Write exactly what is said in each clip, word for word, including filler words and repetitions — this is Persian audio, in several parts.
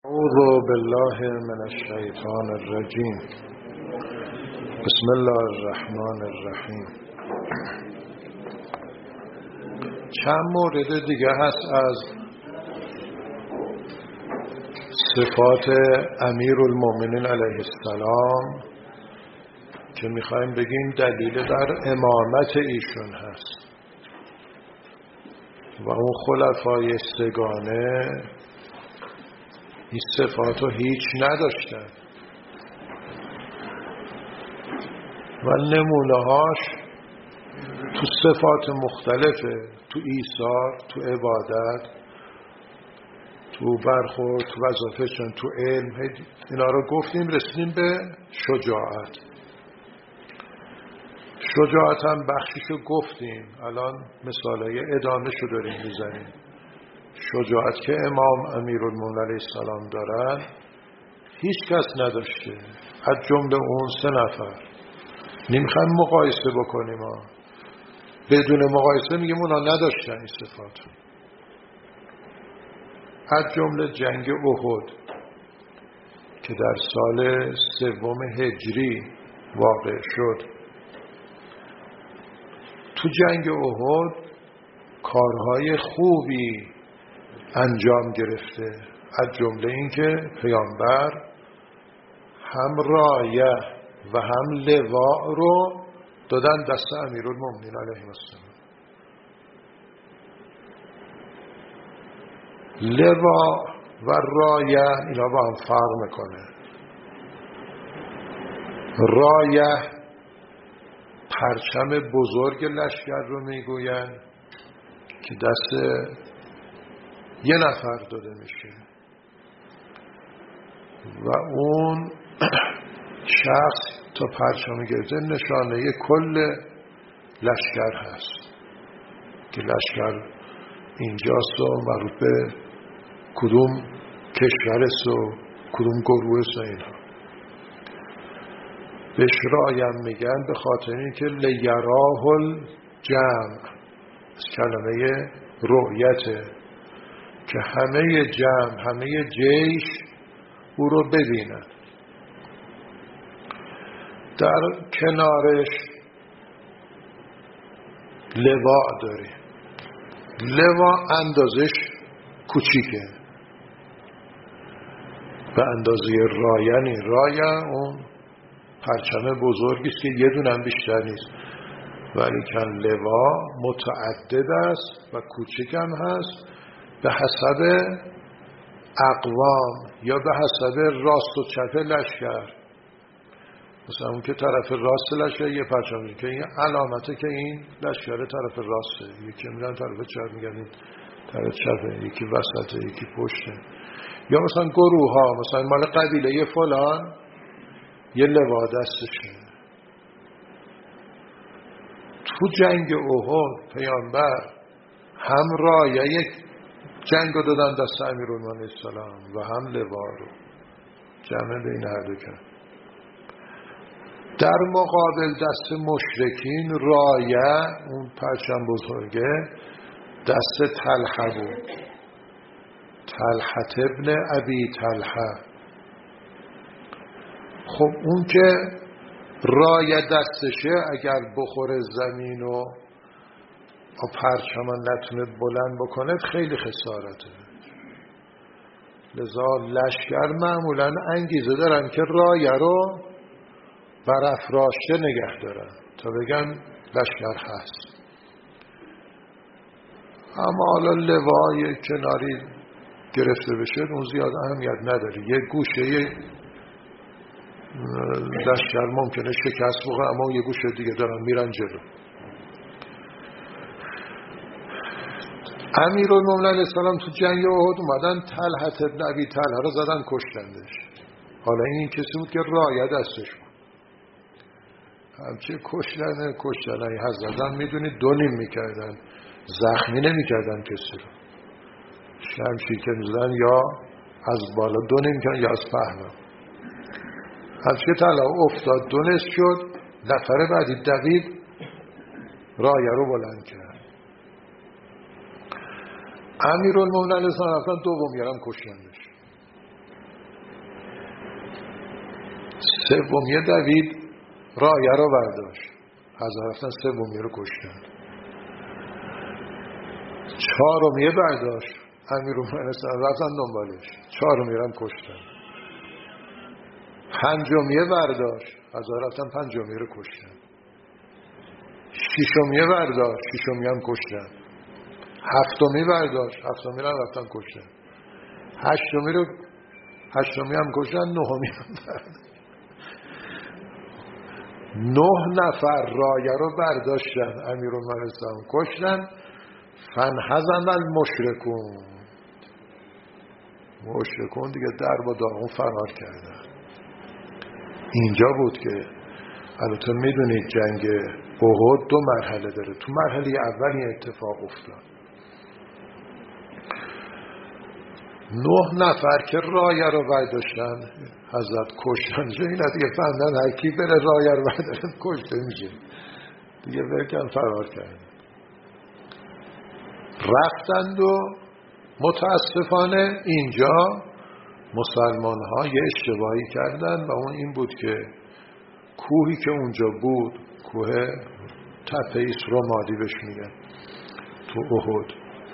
اعوذ بالله من الشیطان الرجیم. بسم الله الرحمن الرحیم. چند مورد دیگه هست از صفات امیرالمومنین علیه السلام که میخوایم بگیم دلیل در امامت ایشون هست و اون خلفای سگانه این صفات رو هیچ نداشتن و نمونه هاش تو صفات مختلفه، تو ایثار، تو عبادت، تو برخورد، تو وظایفشون، تو علم. اینا رو گفتیم، رسیدیم به شجاعت. شجاعت هم بخشیشو گفتیم، الان مثالای ادامه شو داریم میزنیم. شجاعت که امام امیرالمومنین علیه السلام دارن هیچ کس نداشته از جمله اون سه نفر. نمیخوایم مقایسه بکنیم ها. بدون مقایسه میگیم اونا نداشتن این صفات. از جمله جنگ احد که در سال سوم هجری واقع شد، تو جنگ احد کارهای خوبی انجام گرفته، از جمله این که پیامبر هم رایه و هم لواء رو دادن دست امیرالمومنین علیه السلام. لواء و رایه اینا با هم فرق میکنه. رایه پرچم بزرگ لشکر رو میگوین که دست یه نفر داده میشه و اون شخص تا پرچم گرفته نشانه کل لشکر هست که لشکر اینجاست و مربوط به کدوم کشور است و کدوم گروه است و اینها. بهش رایم میگن به خاطر اینکه لیراه الجمع از کلمه رؤیته که همه جمع، همه جیش او رو ببینن. در کنارش لواء داره. لواء اندازش کوچیکه به اندازه رایه نی. رایه اون پرچم بزرگی است که یه دونه هم بیشتر نیست، ولی کن لواء متعدد است و کوچیک هم هست به حسب اقوام یا به حسب راست و چپ لشکر. مثلا اون که طرف راست لشکر یه پرچم که این علامته که این لشکر طرف راسته، یکی میگن طرف چپ میگن این طرف چپه، یکی وسطه، یکی پشته. یا مثلا گروه ها، مثلا مال قبیله فلان یه لوا دستشه. تو جنگ احد پیامبر هم رایه یک جنگ رو دادن دست امیرالمومنین علیه السلام و هم لوا رو جمع بین هر دو کرد. در مقابل دست مشرکین رایه اون پرچم بزرگه دست طلحه بود، طلحه ابن ابی طلحه. خب اون که رایه دستشه اگر بخوره زمین و پرچم نتونه بلند بکنه خیلی خسارته. لذا لشکر معمولا انگیزه دارن که رایه رو برافراشته نگه دارن تا بگن لشکر هست. اما حالا لوای کناری گرفته بشه اون زیاد اهمیت نداره. یه گوشه لشکر ممکنه شکست بخوره اما یه گوشه دیگه دارن میرن جلو. امیرالمومنین علیه السلام تو جنگ احد اومدن طلحه ابن ابی طلحه رو زدن کشتندش. حالا این کسی بود که رایه دستش بود. همچه کشتن کشتن ای حضرتم میدونید دو نیم میکردن، زخمی نمیکردن کسی رو. شمشیر که میزدن یا از بالا دو نیم کردن یا از پهنا. همچه طلحه افتاد دو نصف شد، نفر بعدی دوید رایه رو بلند کرد. امیرالمومنین علیه السلام دوم یارم کشتندش. سومیه دوید رایه رو برداشت، حضرت رفتن سومیه رو کشتن. چهارمیه برداشت، امیرالمومنین رفتن دنبالش، چهارمیه هم کشتن. پنجمیه برداشت، حضرت رفتن پنجمیه رو کشتن. ششمیه برداشت، ششمیه هم کشتن. هفتمی برداشت، هفتمی رو رفتن کشتن. هشتمی رو هشتمی هم کشتن. نهمی هم برداشت. نه نفر رایه رو برداشتن، امیرالمومنین کشتن. فانهزم المشرکون، مشرکون دیگه در با داغون فرار کردن. اینجا بود که البته میدونید جنگ احد دو مرحله داره. تو مرحله اول این اتفاق افتاد، نه نفر که رایه رو برداشتن حضرت کشتن. چه اینا دیگه فهمیدن هر کی بره رایه رو برداشتن کشته میشه دیگه، برکن فرار کردن. رفتند و متاسفانه اینجا مسلمان ها یه اشتباهی کردن و اون این بود که کوهی که اونجا بود، کوه تپه اسرامادی بهش میگن تو احد،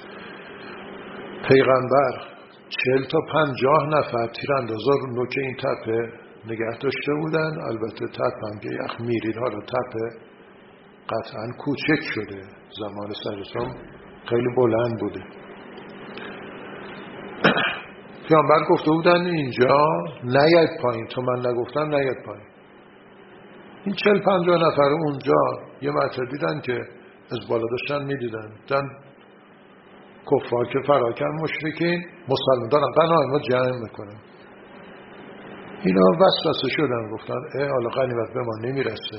پیغمبر چهل تا پنجاه نفر تیراندازا رو نوک این تپه نگه داشته بودن. البته تپه هم که یخ میرید، حالا تپه قطعا کوچک شده، زمان سرسام خیلی بلند بوده. پیامبر گفته بودن اینجا نیاید پایین، تو من نگفتم نیاید پایین. این چهل پنجاه نفر اونجا یه مرتبه دیدن که از بالا داشتن میدیدن، دیدن کفار که فراکن مشرکین مسلمان دارن غنایمت جمع میکنن. اینا وسوسه شدن، گفتن اه حالا غنیمت به ما نمیرسه،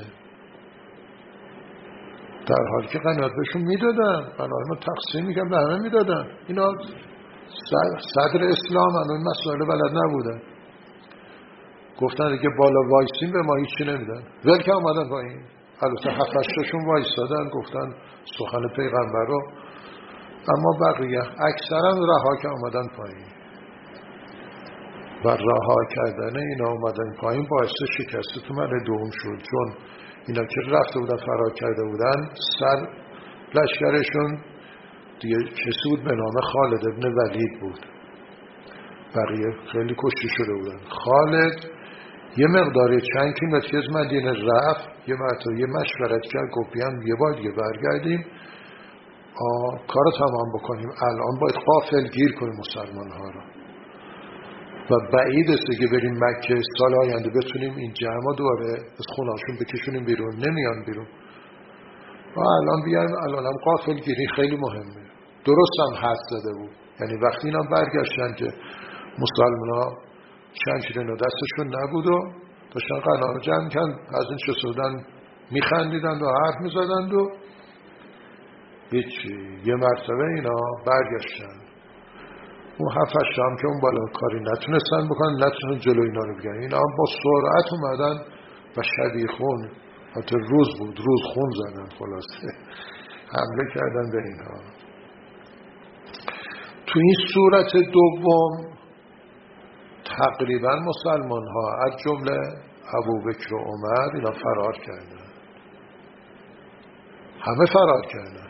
در حالی که غنیمت بهشون میدادن، غنایمت تقسیم میکنن به همه میدادن. اینا صدر اسلام هنو این مسائل بلد نبودن، گفتن دیگه بالا وایسیم به ما هیچی نمیدن، ول که آمدن پایین. البته هفتشتاشون وایستادن گفتن سخن پیغمبر رو، اما بقیه اکثرا رها که آمدن پایین و رها کردن اینا آمدن پایین باعث شکست تو مرحله دوم شد. چون اینا که رفته بودن فرار کرده بودن، سر لشکرشون دیگه کسی بود به نام خالد ابن ولید بود، بقیه خیلی کشته شده بودن. خالد یه مقداری چند کیلومتر از مدینه رفت، یه مرتبه یه مشورت کرد، گفت بیان یه بار دیگه برگردیم کارو تمام بکنیم، الان باید غافل گیر کنیم مسلمان ها رو و بعید است که بریم مکه سال آینده بتونیم این جمع دوباره از خونهاشون بکشونیم بیرون، نمیان بیرون و الان بیان الان هم غافل گیری خیلی مهمه. درست هم حد زده بود، یعنی وقتی اینا برگشتن که مسلمان ها شمشیر و دستشون نبود و داشتن غنایم جمع کردن، از این چسودن میخندیدند و حرف میزدند و هیچی. یه مرتبه اینا برگشتن، اون هفتش هم که اون بالا کاری نتونستن بکنن، نتونستن جلو اینا رو بگن. اینا هم با سرعت اومدن و شبیه خون، حتی روز بود، روز خون زدن، خلاصه حمله کردن به اینها. تو این صورت دوم تقریبا مسلمان ها از جمله ابوبکر و عمر اینا فرار کردن، همه فرار کردن.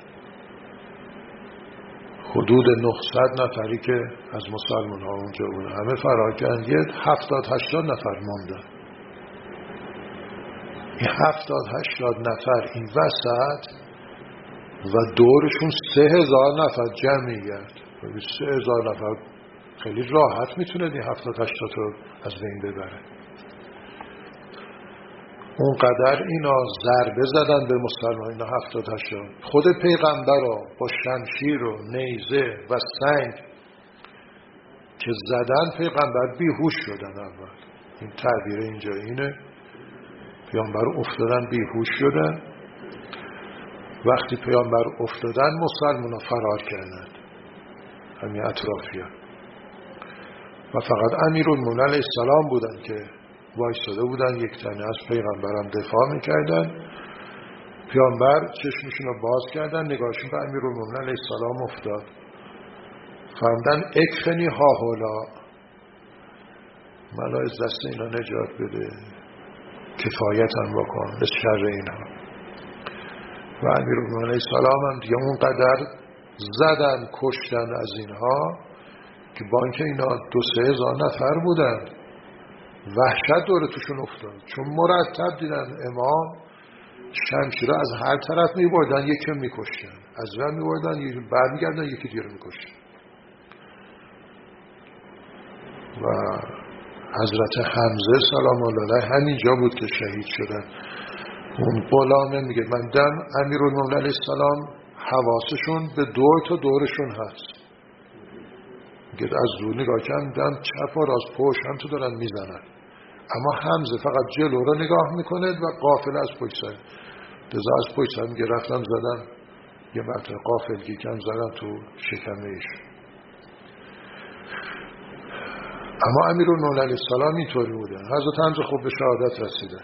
حدود نهصد نفری که از مسلمان ها اونجا بودن همه فرار کردن، یه هفتاد هشتاد نفر موندن. این هفتاد هشتاد نفر این وسط و دورشون سه هزار نفر جمعیت، سه هزار نفر خیلی راحت میتونه این هفتاد هشتاد رو از بین ببره. اونقدر اینا ضربه زدن به مسلمان، اینا هفتاد هشتاد. خود پیغمبر رو با شمشیر و نیزه و سنگ که زدن پیغمبر بیهوش شدن. اول این تعبیر اینجا اینه، پیغمبر افتادن بیهوش شدن. وقتی پیغمبر افتادن مسلمان ها فرار کردن، همین اطرافیان، و فقط امیرالمومنین علیه السلام بودن که وایستاده بودن، یک تنه از پیغمبرم دفاع میکردن. پیغمبر چشمشون رو باز کردن، نگاهشون به امیرالمومنین علیه السلام افتاد، فهمدن اکفنی ها هولا، منو از دست اینا نجات بده. کفایتم بکن به شر اینها. و امیرالمومنین علیه السلام هم دیگه اونقدر زدن کشتن از اینها که با اینکه اینا دو سه هزار نفر بودن وحشت دور توشون افتاد، چون مرتب دیدن امام شمشیر از هر طرف می بردن، یکی رو می کشتن، از ون می بردن یکی بعد می گردن یکی دیگه رو می کشتن. و حضرت حمزه سلام الله علیه همینجا بود که شهید شدن. اون غلامه میگه من دم امیرالمومنین علیه السلام حواسشون به دور تا دورشون هست، میگه از دور نگاه کردم چپ و راست پشت هم تو دارن میزنن، اما حمزه فقط جلو رو نگاه میکنه و قافله از پشت سر دزا از پشت سر میگه رفتم زدم یه مرتبه قافلگی کم زدم تو شکمه ایش. اما امیرالمومنین علیه السلام اینطوری بوده. حضرت حمزه خوب به شهادت رسیده.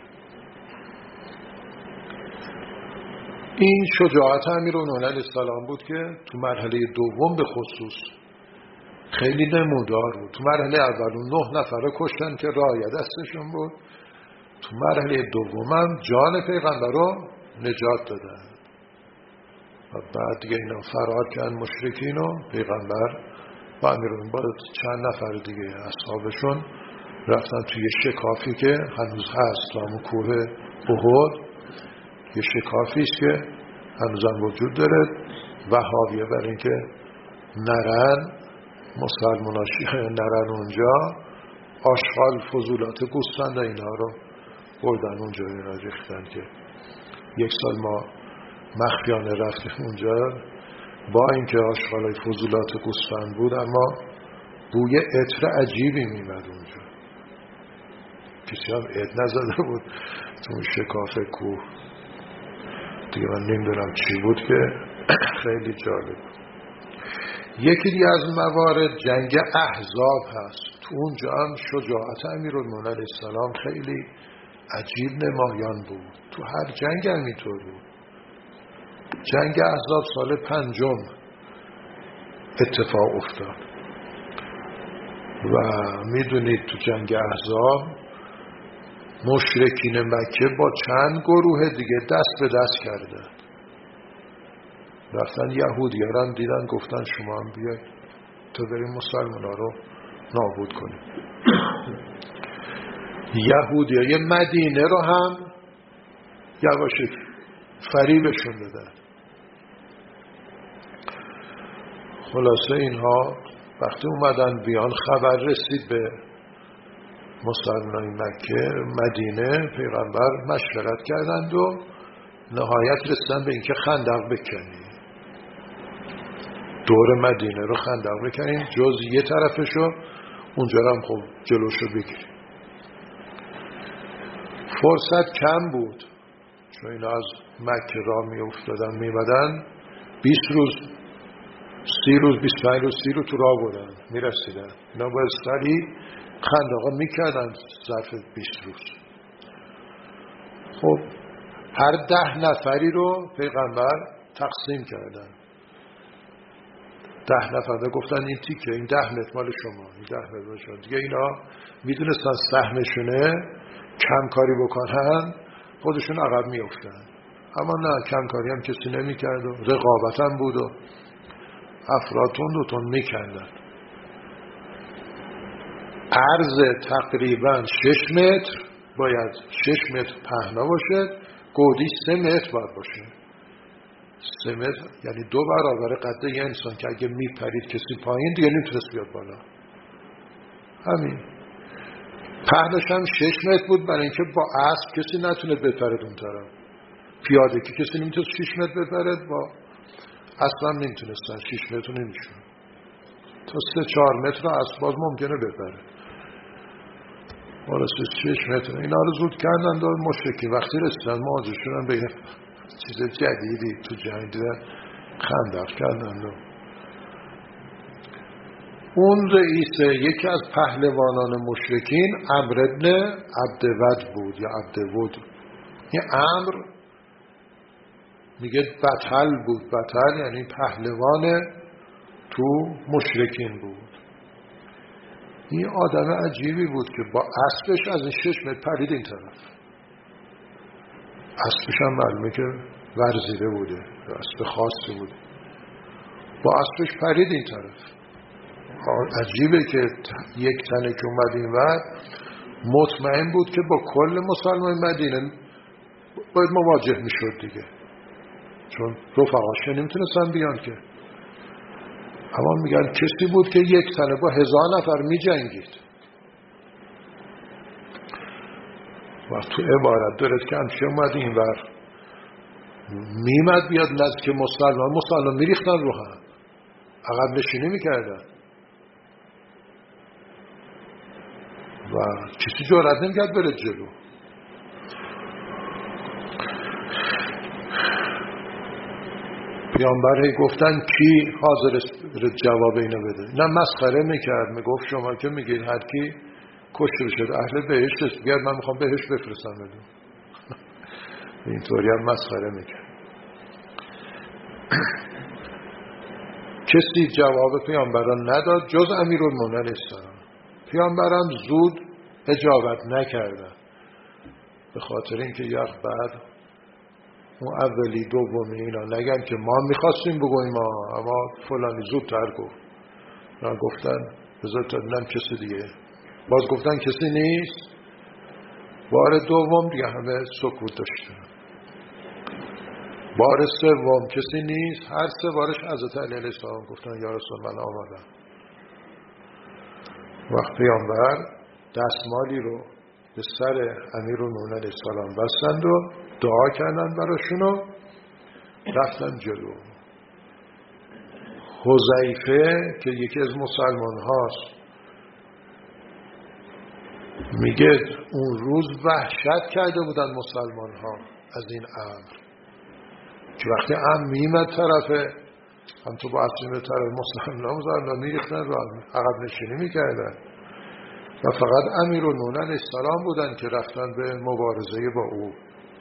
این شجاعت امیرالمومنین علیه السلام بود که تو مرحله دوم به خصوص خیلی نمودار بود. تو مرحله اول نه نفر رو کشتن که رایه دستشون بود، تو مرحله دوم هم جان پیغمبر رو نجات دادن و بعد دیگه اینا فرار کردن مشرکین و پیغمبر و امیرالمومنین با چند نفر دیگه اصحابشون رفتن توی شکافی که هنوز هست تو همون کوه احد، یه شکافی است که هنوزم وجود داره. وهابیه برای اینکه نرن مسلماناشی نرن اونجا، آشغال فضولات گوسفند اینا رو بردن اونجا اینا ریختن که یک سال ما مخفیانه رفتیم اونجا با اینکه آشغالای فضولات گوسفند بود، اما بوی عطر عجیبی میمد اونجا، کسی هم عد نزده بود تو اون شکاف کوه دیگه. من نمیدونم چی بود که خیلی جالب. یکی دیگه از موارد جنگ احزاب هست. تو اونجا هم شجاعت امیرالمومنین علیه السلام خیلی عجیب نمایان بود. تو هر جنگ هم اینطور بود. جنگ احزاب سال پنجم اتفاق افتاد و میدونید تو جنگ احزاب مشرکین مکه با چند گروه دیگه دست به دست کردن، رفتن یهودیان دیدن گفتن شما هم بیاید تو بریم مسلمان ها رو نابود کنیم. یهودیای مدینه رو هم یواشکی فریبشون دادن. خلاصه اینها وقتی اومدن بیان خبر رسید به مسلمانان مکه مدینه، پیغمبر مشورت کردند و نهایت رسیدن به اینکه خندق بکنیم، دور مدینه رو خندق بکنیم، جز یه طرفشو اونجا هم خب جلوشو بگیریم. فرصت کم بود چون اینا از مکه را می افتادن می بدن، بیست روز سی روز بیست پنج روز سی روز تو راه بودن می رسیدن. اینا باید سریع خندقا می کردن ظرف بیست روز. خب هر ده نفری رو پیغمبر تقسیم کردن، ده نفر گفتن این تیکه این ده متر مال شما، این ده متر مال شما. دیگه اینا میدونستن سهمشونه، کم کاری بکنن خودشون عقب میافتن، اما نه، کم کاری هم کسی نمی کرد و رقابت هم بود و افراد تند و تند می کندن. عرض تقریبا شش متر باید شش متر پهنا باشه، گودی سه متر باید باشه. سه متر یعنی دو برابر قد یه انسان که اگه میپرید کسی پایین دیگه نمیتونست بیاد بالا. همین پهنش هم شش متر بود برای اینکه با اسب کسی نتونه بپرد اون طرف، پیاده که کسی نمیتونست شش متر بپرد، با اسب هم نمیتونستن شش متر نمیشون، تا سه چهار متر اسب باز ممکنه بپره. وارسته شش متر اینا رو زود کردن دار مشرکی. وقتی رسیدن مواجه شدن به چیز جدیدی تو جنگ دیدن، خندق کردن و اون رئیس یکی از پهلوانان مشرکین عمرو ابن عبدود بود یا عبدود. این عمرو میگه بطل بود، بطل یعنی پهلوان تو مشرکین بود. این آدم عجیبی بود که با اسبش از این شش متر پرید این طرف، اسبش هم معلومه که ورزیده بوده، اسب خاصی بوده. با اسبش پرید این طرف. عجیبه که یک تنه که اومد این ور مطمئن بود که با کل مسلمان مدینه باید مواجه میشد دیگه، چون رفقاش نمیتونستن بیان که. اما میگن کسی بود که یک تنه با هزار نفر میجنگید. و تو عبارت دارد که همچه اومد این ور میمد بیاد نزدیک مسلمان، مسلمان میریختن رو هم، عقب نشینی میکردن و کسی جرأت نمیکرد بره جلو. پیامبر گفتن کی حاضر جواب اینو بده؟ نه مسخره میکرد، میگفت شما که میگید هر کی کشته بشه اهل بهشت است، بیاد من میخوام بهشت بفرستم بدون. اینطوری هم مسخره میکرد. کسی جواب پیامبران نداد جز امیرالمومنین علیه السلام. پیامبران زود اجابت نکردن به خاطر اینکه یک بعد اون اولی دومی اینا نگن که ما میخواستیم بگویم ما، اما فلانی زودتر گفت. نه گفتن بذار تا دیدم کسی دیگه، باز گفتن کسی نیست. بار دوم دیگه همه سکوت داشتن. بار سوم کسی نیست. هر سه بارش حضرت علی علیه السلام گفتن یا رسول من آمدم. وقت پیامبر دستمالی رو به سر امیرالمومنین علیه السلام بستند و دعا کردن براشون و رفتن جلو. حذیفه که یکی از مسلمان هاست میگه اون روز وحشت کرده بودن مسلمان ها از این امر که وقتی امر میمد طرف هم تو با اصلی به طرف مسلمان ها مسلمان میریختن رو عقب نشینی میکردن و فقط امیرالمومنین علیه السلام بودن که رفتن به مبارزه با او.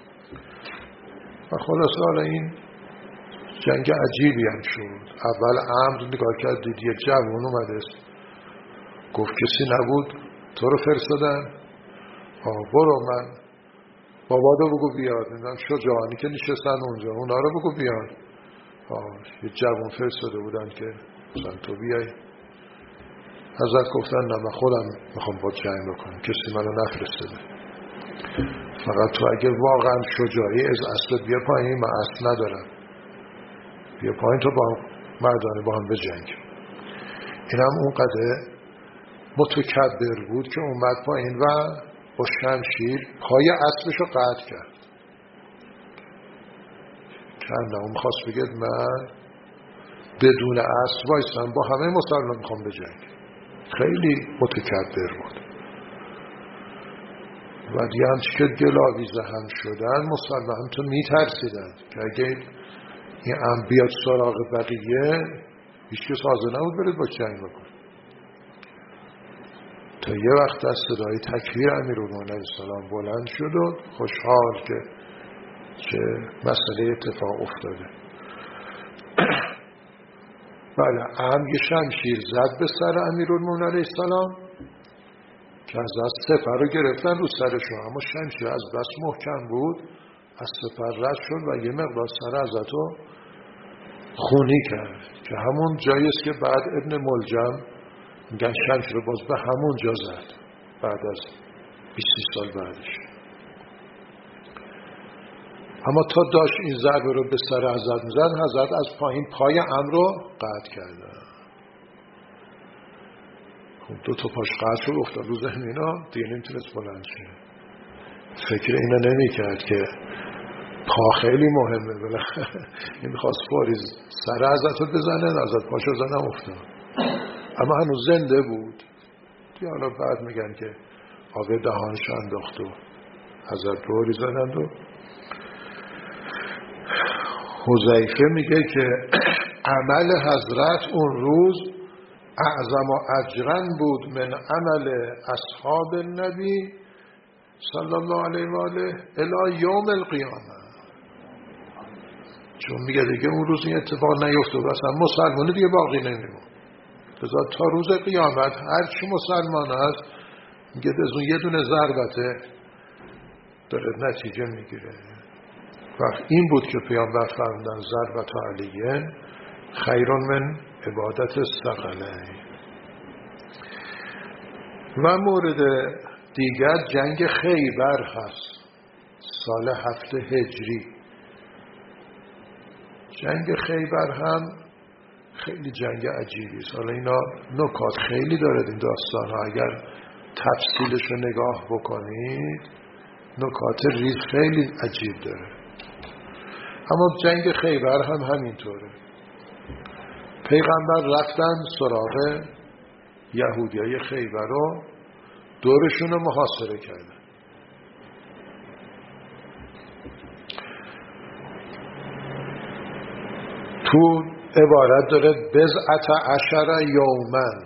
و خلاص حالا این جنگ عجیبی هم شد. اول امر نگاه کرد دید یک جوان اومده است، گفت کسی نبود تو رو فرستادن، آه برو من بابادو بگو بیاد، نمیدونم شجاعانی که نشستن اونجا اونا رو بگو بیاد. آه یه جوان فرستاده بودن که مثلا تو بیای. حضرت گفتن نه من خودم میخوام با جنگ بکنم، کسی منو نفرستاده، فقط تو اگه واقعا شجاعی از اصل بیا پایین، من اصل ندارم، بیا پایین تو با مردانه با هم بجنگ. این هم اون قدر متکبر بود که اومد پایین و با شمشیر پای اسبش رو قطع کرد. کنده اون خواست بگید من بدون اسب وایستم با همه مسلمان میخوام بجنگ. خیلی متکبر بود و دیگه همچی که دلاویزه هم شدن مسلمان تو میترسیدن که اگه این ام بیاد سراغ بقیه هیچ کس حاضر نبود برید با جنگ بکن. تا یه وقت از صدای تکبیر امیرالمومنین علیه السلام بلند شد و خوشحال که چه مسئله اتفاق افتاده. بله ام یه شمشیر زد به سر امیرالمومنین علیه السلام که از دست سپر رو گرفتن رو سرشون، اما شمشیر از دست محکم بود، از سپر رد شد و یه مقدار سر حضرت رو خونی کرد که همون جاییست که بعد ابن ملجم میگن شمشیر رو باز به همون جا زد بعد از بیست سال بعدش. اما تا داشت این ضربه رو به سر حضرت میزد، حضرت از پایین پای ام رو قطع کرده. خب دو تا پاش قطع شد افتاد رو زمین ها دیگه نمیتونست بلند شه. فکر اینو نمی کرد که پا خیلی مهمه، بالاخره این میخواست فوری سر حضرت رو بزنه، حضرت پاشو زدن افتاد، اما هنوز زنده بود. دیگه حالا بعد میگن که آب دهانش انداخت و حضرت روری زدند. و حذیفه میگه که عمل حضرت اون روز اعظم و اجرن بود من عمل اصحاب النبی صلی الله علیه و آله الی یوم القیامه. چون میگه دیگه اون روز این اتفاق نیفتاد و اصلا مسلمانی دیگه باقی نمیمون، لذا تا روز قیامت هر چی مسلمان هست میگه از اون یه دونه ضربته داره نتیجه میگیره. وقت این بود که پیامبر فرمودن ضربت علیه خیر من عبادت الثقلین. و مورد دیگر جنگ خیبر هست سال هفت هجری. جنگ خیبر هم خیلی جنگ عجیبی است. حالا اینا نکات خیلی داره این داستان ها، اگر تفصیلش رو نگاه بکنید نکات ریز خیلی عجیب داره. اما جنگ خیبر هم همینطوره. پیغمبر رفتن سراغ یهودیای خیبر رو دورشون رو محاصره کردن. تو عبارت داره بضعت عشر یومن.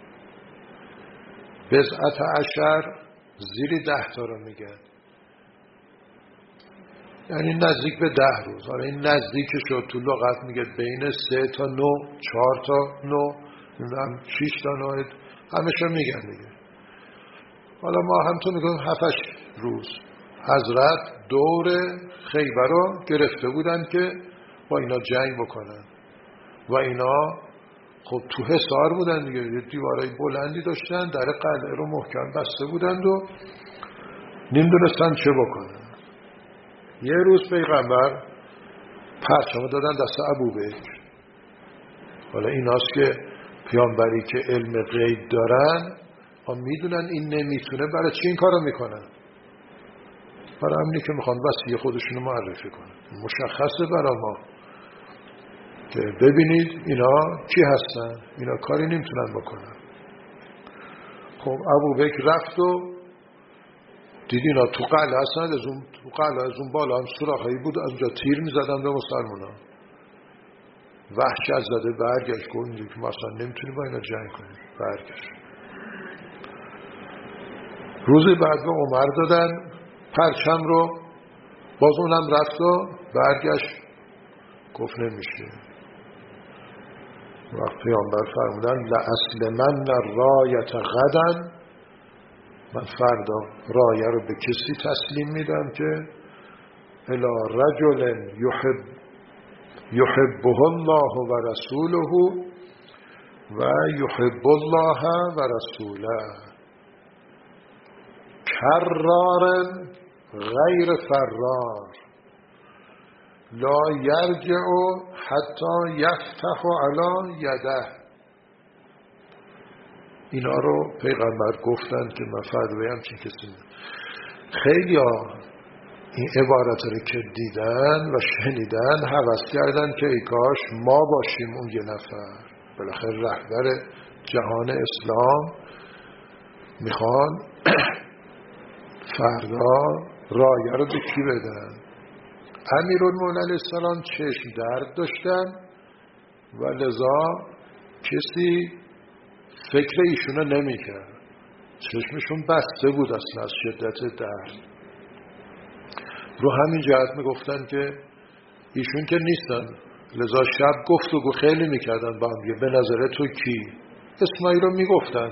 بضعت عشر زیر ده تا رو میگن، یعنی نزدیک به ده روز. حالا این نزدیک شد تو لغت میگه بین سه تا نو، چهار تا نو، نمیدونم شیش تا نو، همشون میگن دیگه. حالا ما هم تو میگم هفتش روز حضرت دور خیبر رو گرفته بودن که با اینا جنگ بکنن و اینا خب تو حصار بودن دیگه، دیوارای بلندی داشتن، در قلعه رو محکم بسته بودند و نمیدونستن چه بکنن. یه روز پیغمبر پرچم دادن دست ابوبکر. حالا ایناست که پیامبری که علم غیب دارن ها میدونن این نمیتونه، برای چی این کارو میکنن؟ برای همینی که میخوان وصی خودشونو معرفی کنن. مشخصه برای ما که ببینید اینا کی هستن، اینا کاری نمیتونن بکنن. خب ابوبکر رفت و دید اینا تو قلعه هستن، از اون تو قلعه از اون بالا هم سوراخایی بود، از اونجا تیر میزدن به مسلمانان. وحشت زده برگشت، گفت اینجا که ما اصلا نمیتونیم با اینا جنگ کنیم. برگشت. روز بعد به عمر دادن پرچم رو، باز اونم رفت و برگشت گفت نمیشه. وقت پیامبر فرمودن لأصل من رایت غدن، من فردا رایه رو به کسی تسلیم میدم که الی رجل یحب یحبه الله و رسوله و یحب الله و رسوله کرار غیر فرار لا یرجع حتی یفتح علی یده. اینا رو پیغمبر گفتن که من فردا بیم چی کسی. خیلی ها این عبارت رو که دیدن و شنیدن هوس کردن که ای کاش ما باشیم اون یه نفر. بالاخره رهبر جهان اسلام میخوان فردا رایه رو به کی بدن. امیرالمومنین علیه السلام چشم درد داشتن و لذا کسی فکر ایشونو نمی کرد. چشمشون بسته بود اصلا از شدت درد. رو همین جهت می گفتن که ایشون که نیستن، لذا شب گفتگو خیلی می کردن با هم. به نظر تو کی؟ اسمایی رو می گفتن،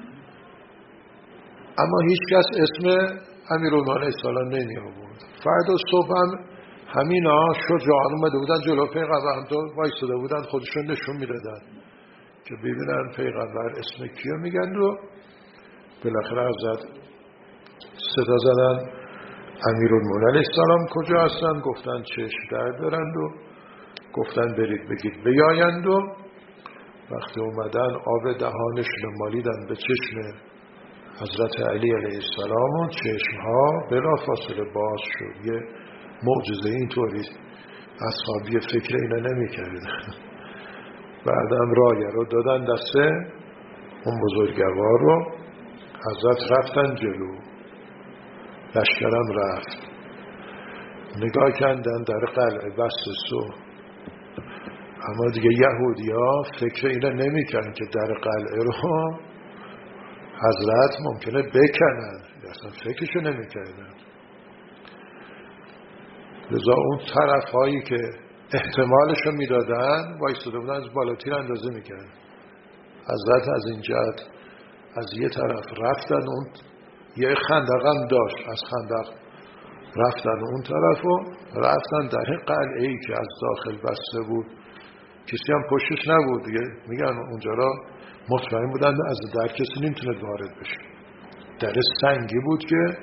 اما هیچ کس اسم امیرالمومنین علیه السلام نمی آورد. فردا صبح هم همینا شجاعان اومده بودن جلو پیغمبر، هم تو وایساده بودن خودشون نشون میدادن که ببینن پیغمبر اسم کیو میگن. رو بالاخره حضرت صدا زدن امیرالمومنین علیه السلام کجا هستن؟ گفتن چشم درد دارند و گفتن برید بگید بیایند. و وقتی اومدن آب دهانشون مالیدن به چشم حضرت علی علیه السلام و چشمها بلا فاصله باز شد. یه معجزه اینطوری اصحابی فکر اینا نمی کردن. بعدم رایه رو دادن دسته اون بزرگوار رو، حضرت رفتن جلو، لشکرم رفت. نگاه کردن در قلعه بسته سو، اما دیگه یهودی ها فکر اینا نمی کردن که در قلعه رو حضرت ممکنه بکنن، اصلا فکرشو نمی کردن. لذا اون طرف هایی که احتمالشو میدادن وایستاده بودن، از بالا تیر اندازه میکردن. حضرت از این جهت از یه طرف رفتن، اون یه خندق هم داشت، از خندق رفتن اون طرف و رفتن در قلعه‌ای که از داخل بسته بود، کسی هم پشتش نبود دیگه. میگن اونجا را مطمئن بودن از در کسی نمیتونه وارد بشه. در سنگی بود که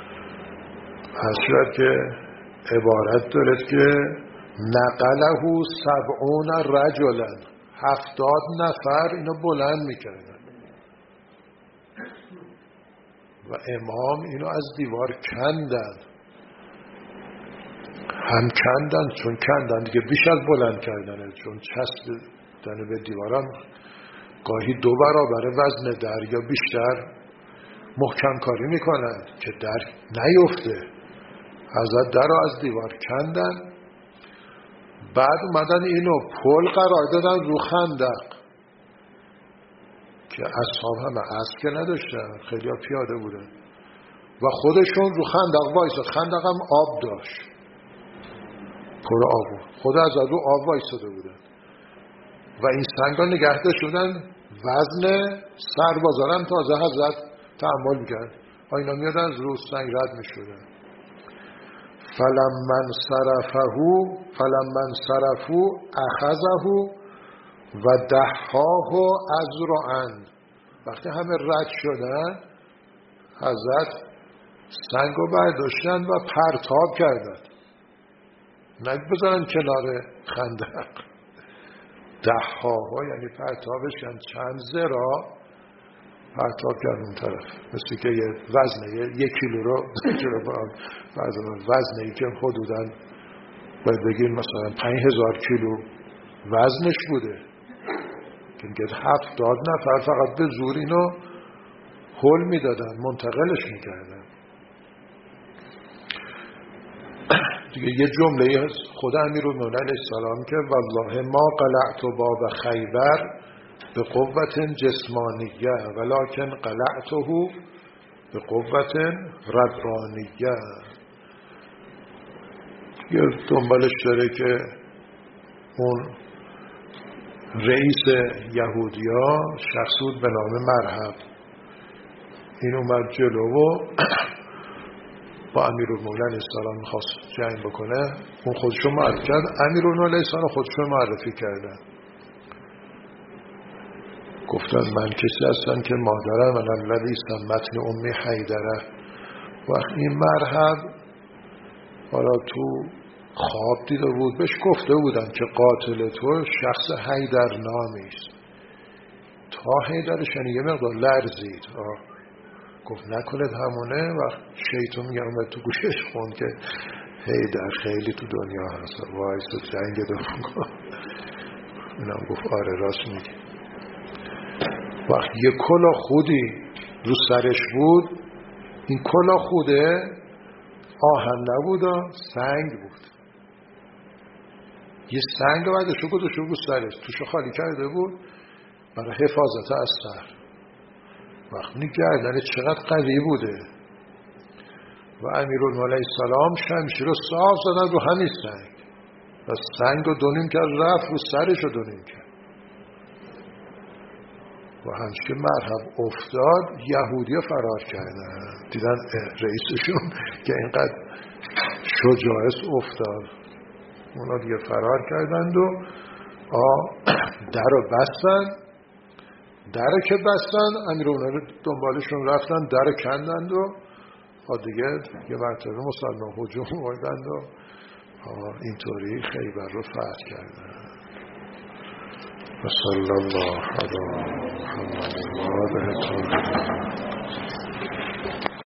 حسرت که عبارت دارد که نقله سبعون رجلا، هفتاد نفر اینو بلند میکردن و امام اینو از دیوار کندن. هم کندن، چون کندن دیگه بیش از بلند کردنه، چون چسبیدن به دیوارم گاهی دو برابر وزن در یا بیشتر محکم کاری میکنن که در نیفته. حضرت در رو از دیوار کندن، بعد اومدن اینو پل قرار دادن رو خندق که اصحاب همه اسب که نداشتن، خیلی ها پیاده بودن و خودشون رو خندق وایساد. خندق هم آب داشت، پر آب بود، خود از رو آب وایساده بودن و این سنگا نگه داشتن. وزن سربازارم تازه حضرت تحمل میکرد، اینا میادن از رو سنگ رد میشدن. فلمن صرفهو فلمن صرفو اخذهو و دحاهو ازرعن. وقتی همه رد شدن حضرت سنگو برداشتن و پرتاب کردن، نه بذارن کنار خندق. دحاها یعنی پرتابش، یعنی چند ذراع پرتاب کرد اون طرف، مثل که یه وزنه یک کیلو رو وزنه که حدوداً باید بگیم مثلا پنج هزار کیلو وزنش بوده که میگه هفتاد نفر فقط به زور اینو هول میدادن، منتقلش میکردن. دیگه یه جمله هست خود امیرالمومنین علیه السلام که والله ما قلعت باب خیبر به قوت جسمانیه ولکن قلعته به قوت ربانیه. یه دنبالش داره که اون رئیس یهودیا شخص بود به نام مرحب، این اومد جلو و با امیرالمومنین علیه السلام میخواست جنگ بکنه. اون خودشو معرفی کرد، امیرالمومنین علیه السلام خودشو معرفی کردن، گفتن من کسی هستم که مادرم و الذی سمتنی امی حیدره. وقت این مرحب حالا تو خواب دیده بود، بهش گفته بودن که قاتل تو شخص حیدر نامی است. تا حیدرش یعنی یه مقدار لرزید، گفت نکنید همونه. وقت شیطان میگم تو گوشش خوند که حیدر خیلی تو دنیا هست، وایس جنگ دوم کن. اونم گفت آره راست میگه. وقت یه کلاه خودی رو سرش بود، این کلاه خوده آهن نبود، سنگ بود. یه سنگ بعدشو گذاشته رو سرش، توشو خالی کرده بود برای حفاظت از سر. وقتی گردن چقدر قوی بوده و امیرالمومنین علیه السلام شمشیر رو صاف زدن رو همین سنگ و سنگ رو دونیم کرد، رفت رو سرش رو دونیم کرد و همچه که مرحب افتاد یهودی ها فرار کردن. دیدن رئیسشون که اینقدر شجاعت افتاد، اونا دیگه فرار کردند و در رو بستن. در که بستن امیرالمومنین دنبالشون رفتن، در کندند و دیگه یه مرتبه مسلمان هجوم آوردند و اینطوری خیبر رو فتح کردن. و صلی الله علی محمد و آله الطاهرین.